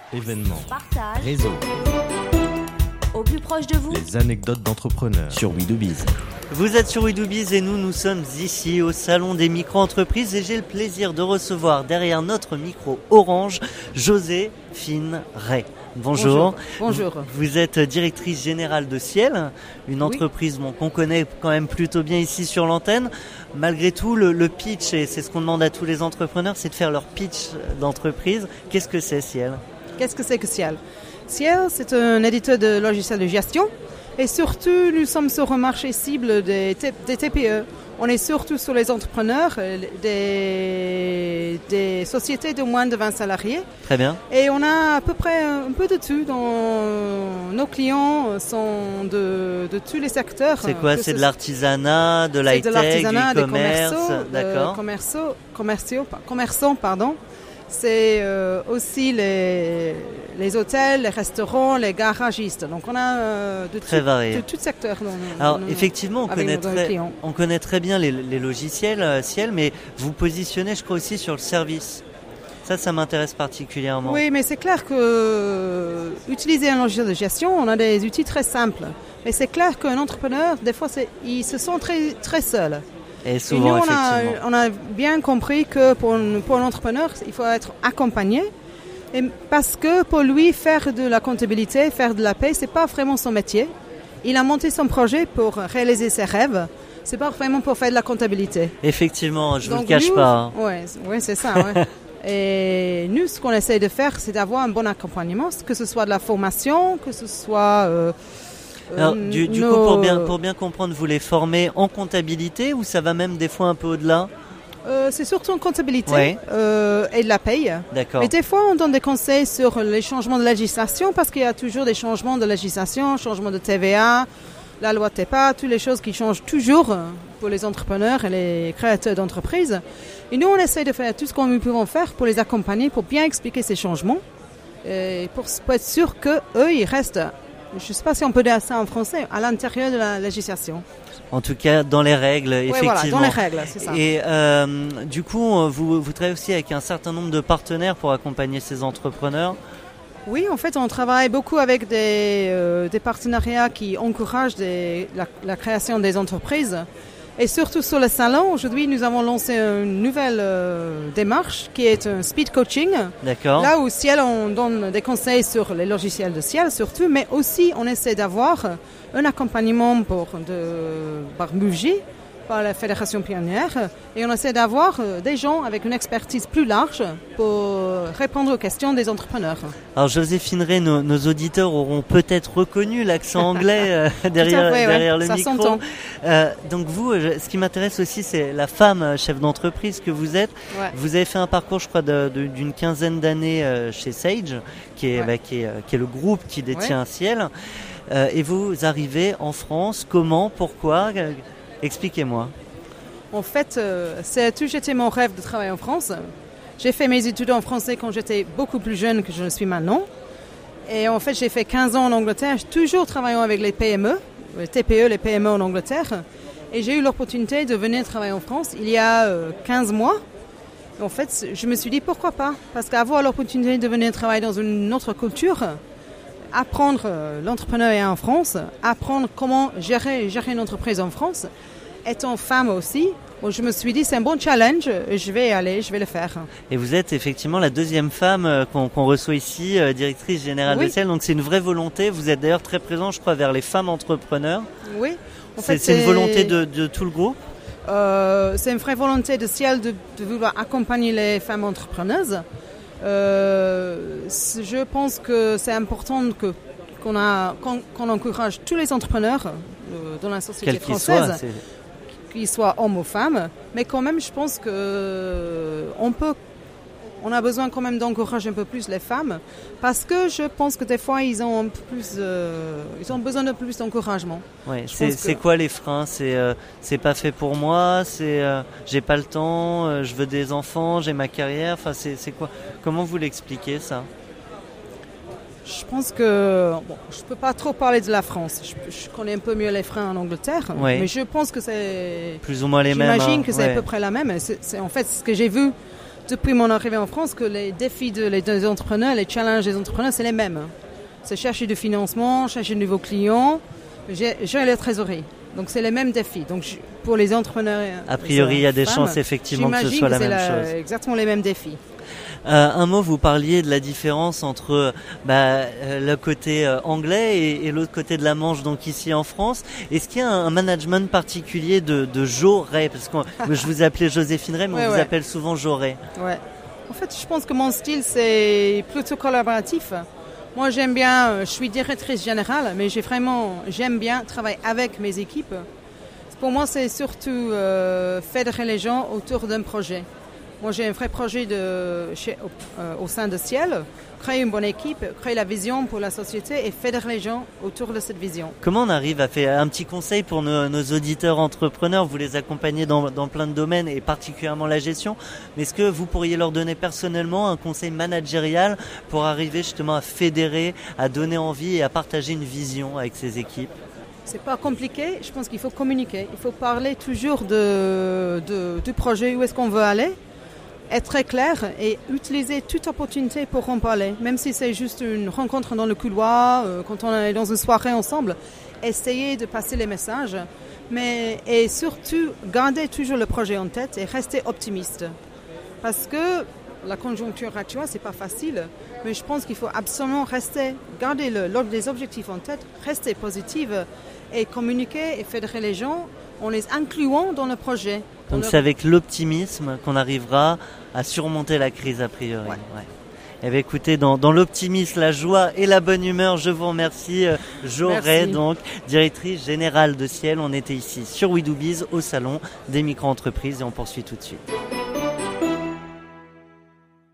événements, partage, réseaux, au plus proche de vous. les anecdotes d'entrepreneurs sur WeDoBiz. Vous êtes sur WeDoBiz et nous sommes ici au Salon des micro-entreprises et j'ai le plaisir de recevoir derrière notre micro orange Joséphine Ray. Bonjour. Bonjour. Vous êtes directrice générale de Ciel, une entreprise qu'on connaît quand même plutôt bien ici sur l'antenne. Malgré tout, le pitch, et c'est ce qu'on demande à tous les entrepreneurs, c'est de faire leur pitch d'entreprise. Qu'est-ce que c'est Ciel ? Qu'est-ce que c'est que Ciel ? Ciel, c'est un éditeur de logiciels de gestion et surtout, nous sommes sur un marché cible des TPE. On est surtout sur les entrepreneurs, des sociétés de moins de 20 salariés. Très bien. Et on a à peu près un peu de tout. Nos clients sont de tous les secteurs. C'est quoi ? C'est de l'artisanat, de l'high-tech, du commerce, d'accord. Commerçants. C'est aussi les hôtels, les restaurants, les garagistes. Donc on a de tout secteur. Alors effectivement, on connaît très bien les logiciels Ciel, mais vous positionnez, je crois, aussi sur le service. Ça m'intéresse particulièrement. Oui, mais c'est clair que utiliser un logiciel de gestion, on a des outils très simples. Mais c'est clair qu'un entrepreneur, des fois, il se sent très, très seul. Et souvent, nous, effectivement. on a bien compris que pour un entrepreneur, il faut être accompagné. Et parce que pour lui, faire de la comptabilité, faire de la paie, c'est pas vraiment son métier. Il a monté son projet pour réaliser ses rêves. C'est pas vraiment pour faire de la comptabilité. Effectivement, je ne vous le cache pas. Oui, c'est ça. Ouais. Et nous, ce qu'on essaie de faire, c'est d'avoir un bon accompagnement, que ce soit de la formation, que ce soit... Alors, du coup, pour bien comprendre, vous les formez en comptabilité ou ça va même des fois un peu au-delà ? C'est surtout en comptabilité et de la paye. D'accord. Mais des fois, on donne des conseils sur les changements de législation parce qu'il y a toujours des changements de législation, changement de TVA, la loi TEPA, toutes les choses qui changent toujours pour les entrepreneurs et les créateurs d'entreprises. Et nous, on essaie de faire tout ce qu'on peut faire pour les accompagner, pour bien expliquer ces changements et pour être sûr qu'eux, ils restent... Je ne sais pas si on peut dire ça en français, à l'intérieur de la législation. En tout cas, dans les règles, effectivement. Voilà, dans les règles, c'est ça. Et du coup, vous travaillez aussi avec un certain nombre de partenaires pour accompagner ces entrepreneurs ? Oui, en fait, on travaille beaucoup avec des partenariats qui encouragent la création des entreprises. Et surtout sur le salon, aujourd'hui, nous avons lancé une nouvelle démarche qui est un speed coaching. D'accord. Là où Ciel, on donne des conseils sur les logiciels de Ciel surtout, mais aussi on essaie d'avoir un accompagnement par Muji, par la Fédération Pionnière, et on essaie d'avoir des gens avec une expertise plus large pour répondre aux questions des entrepreneurs. Alors Joséphine Ray, nos auditeurs auront peut-être reconnu l'accent anglais derrière le ça micro. s'entend. Donc vous, ce qui m'intéresse aussi, c'est la femme chef d'entreprise que vous êtes. Ouais. Vous avez fait un parcours, je crois, d'une quinzaine d'années chez Sage, qui est le groupe qui détient Ciel. Et vous arrivez en France, comment, pourquoi ? Expliquez-moi. En fait, c'est toujours été mon rêve de travailler en France. J'ai fait mes études en français quand j'étais beaucoup plus jeune que je ne suis maintenant. Et en fait, j'ai fait 15 ans en Angleterre, toujours travaillant avec les PME, les TPE, les PME en Angleterre. Et j'ai eu l'opportunité de venir travailler en France il y a 15 mois. Et en fait, je me suis dit pourquoi pas ? Parce qu'avoir l'opportunité de venir travailler dans une autre culture, apprendre l'entrepreneuriat en France, apprendre comment gérer une entreprise en France, étant femme aussi, je me suis dit c'est un bon challenge, je vais y aller, je vais le faire. Et vous êtes effectivement la deuxième femme qu'on reçoit ici, directrice générale de Ciel, donc c'est une vraie volonté, vous êtes d'ailleurs très présent je crois vers les femmes entrepreneurs. Oui. C'est une volonté de tout le groupe ? C'est une vraie volonté de Ciel de vouloir accompagner les femmes entrepreneuses. Je pense que c'est important qu'on encourage tous les entrepreneurs dans la société française, qu'ils soient hommes ou femmes, mais quand même je pense on a besoin quand même d'encourager un peu plus les femmes, parce que je pense que des fois ils ont besoin de plus d'encouragement. Ouais, c'est quoi les freins ? C'est pas fait pour moi, j'ai pas le temps, je veux des enfants, j'ai ma carrière, enfin c'est quoi ? Comment vous l'expliquez ça ? Je pense que je peux pas trop parler de la France. Je connais un peu mieux les freins en Angleterre, mais je pense que c'est plus ou moins les mêmes. J'imagine que c'est à peu près la même. C'est en fait ce que j'ai vu depuis mon arrivée en France que les défis des entrepreneurs, les challenges des entrepreneurs, c'est les mêmes. C'est chercher du financement, chercher de nouveaux clients, gérer la trésorerie. Donc c'est les mêmes défis. Donc pour les entrepreneurs, a priori, il y a des chances effectivement que ce soit la même chose. Exactement les mêmes défis. Un mot, vous parliez de la différence entre le côté anglais et l'autre côté de la Manche, donc ici en France. Est-ce qu'il y a un management particulier de Jo Ray? Parce que je vous appelais Joséphine Ray, mais on vous appelle souvent Jo Ray. Ouais. En fait, je pense que mon style, c'est plutôt collaboratif. Moi, j'aime bien, je suis directrice générale, mais j'aime bien travailler avec mes équipes. Pour moi, c'est surtout fédérer les gens autour d'un projet. Moi, j'ai un vrai projet au sein de Ciel, créer une bonne équipe, créer la vision pour la société et fédérer les gens autour de cette vision. Comment on arrive à faire un petit conseil pour nos auditeurs entrepreneurs? Vous les accompagnez dans plein de domaines et particulièrement la gestion. Mais est-ce que vous pourriez leur donner personnellement un conseil managérial pour arriver justement à fédérer, à donner envie et à partager une vision avec ces équipes? C'est pas compliqué, je pense qu'il faut communiquer. Il faut parler toujours du projet, où est-ce qu'on veut aller. Être très clair et utiliser toute opportunité pour en parler. Même si c'est juste une rencontre dans le couloir, quand on est dans une soirée ensemble, essayer de passer les messages. Et surtout, garder toujours le projet en tête et rester optimiste. Parce que la conjoncture actuelle, c'est pas facile. Mais je pense qu'il faut absolument garder les objectifs en tête, rester positive et communiquer et fédérer les gens en les incluant dans le projet. Donc c'est avec l'optimisme qu'on arrivera à surmonter la crise a priori. Ouais. Eh bien, écoutez, dans l'optimisme, la joie et la bonne humeur, je vous remercie. Jo Ray, donc directrice générale de Ciel. On était ici sur We Do Biz au salon des micro-entreprises et on poursuit tout de suite.